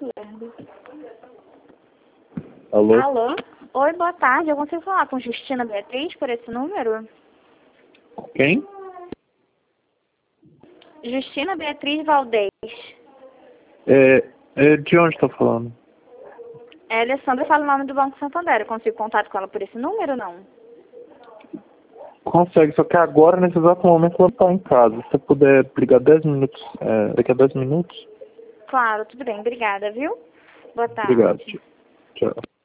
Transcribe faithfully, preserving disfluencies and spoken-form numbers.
muito lerdo. Alô? Alô? Oi, boa tarde. Eu consigo falar com Justina Beatriz por esse número? Quem? Justina Beatriz Valdez. É, é, de onde tá falando? É, Alessandra fala o nome do Banco Santander. Eu consigo contato com ela por esse número ou não? Consegue, só que agora, nesse exato momento, ela tá em casa. Se você puder ligar dez minutos, é, daqui a dez minutos. Claro, tudo bem. Obrigada, viu? Boa tarde. Obrigado. Tchau.